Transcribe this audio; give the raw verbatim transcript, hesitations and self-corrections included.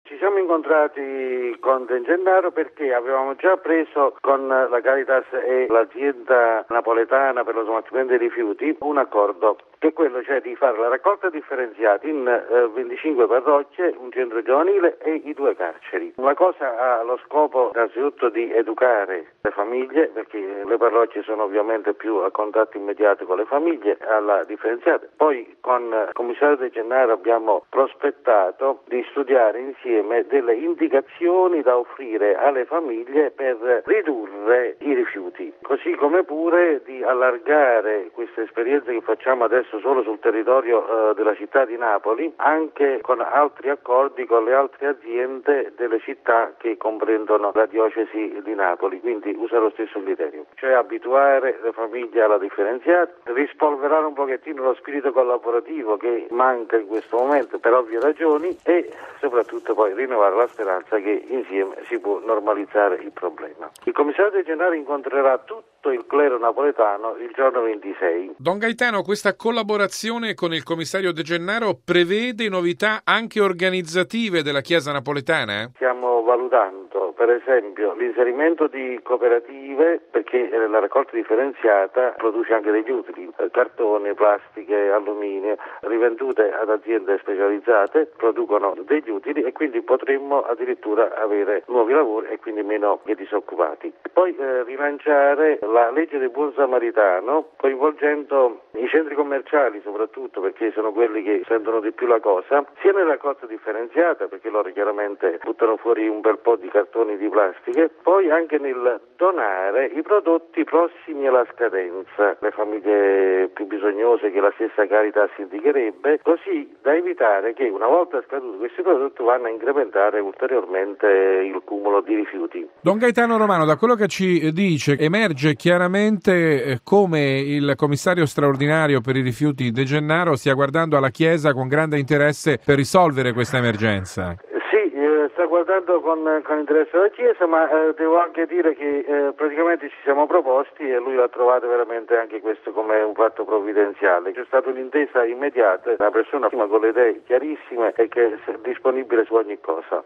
Ci siamo incontrati con De Gennaro perché avevamo già preso con la Caritas e l'azienda napoletana per lo smaltimento dei rifiuti un accordo, che è quello cioè di fare la raccolta differenziata in eh, venticinque parrocchie, un centro giovanile e i due carceri. La cosa ha lo scopo innanzitutto di educare le famiglie, perché le parrocchie sono ovviamente più a contatto immediato con le famiglie, alla differenziata. Poi con il commissario De Gennaro abbiamo prospettato di studiare insieme delle indicazioni da offrire alle famiglie per ridurre i rifiuti, così come pure di allargare queste esperienze che facciamo adesso solo sul territorio eh, della città di Napoli, anche con altri accordi con le altre aziende delle città che comprendono la diocesi di Napoli, quindi usa lo stesso criterio, cioè abituare le famiglie alla differenziata, rispolverare un pochettino lo spirito collaborativo che manca in questo momento per ovvie ragioni e soprattutto poi rinnovare la speranza che insieme si può normalizzare il problema. Il commissario De Gennaro incontrerà tutto il clero napoletano il giorno ventisei. Don Gaetano, questa collaborazione con il commissario De Gennaro prevede novità anche organizzative della Chiesa napoletana? Stiamo valutando per esempio l'inserimento di cooperative, perché la raccolta differenziata produce anche degli utili, cartoni, plastiche, alluminio, rivendute ad aziende specializzate, producono degli utili e quindi potremmo addirittura avere nuovi lavori e quindi meno disoccupati. Poi eh, rilanciare la legge del buon samaritano coinvolgendo i centri commerciali soprattutto, perché sono quelli che sentono di più la cosa, sia nella raccolta differenziata, perché loro chiaramente buttano fuori un bel po' di cartoni di plastiche, poi anche nel donare i prodotti prossimi alla scadenza, le famiglie più bisognose che la stessa Caritas indicherebbe, così da evitare che una volta scaduti questi prodotti vanno a incrementare ulteriormente il cumulo di rifiuti. Don Gaetano Romano, da quello che ci dice emerge chiaramente come il commissario straordinario per i rifiuti De Gennaro stia guardando alla Chiesa con grande interesse per risolvere questa emergenza. Sta guardando con, con interesse la Chiesa, ma eh, devo anche dire che eh, praticamente ci siamo proposti e lui l'ha trovato veramente anche questo come un fatto provvidenziale. C'è stata un'intesa immediata, una persona con le idee chiarissime e che è disponibile su ogni cosa.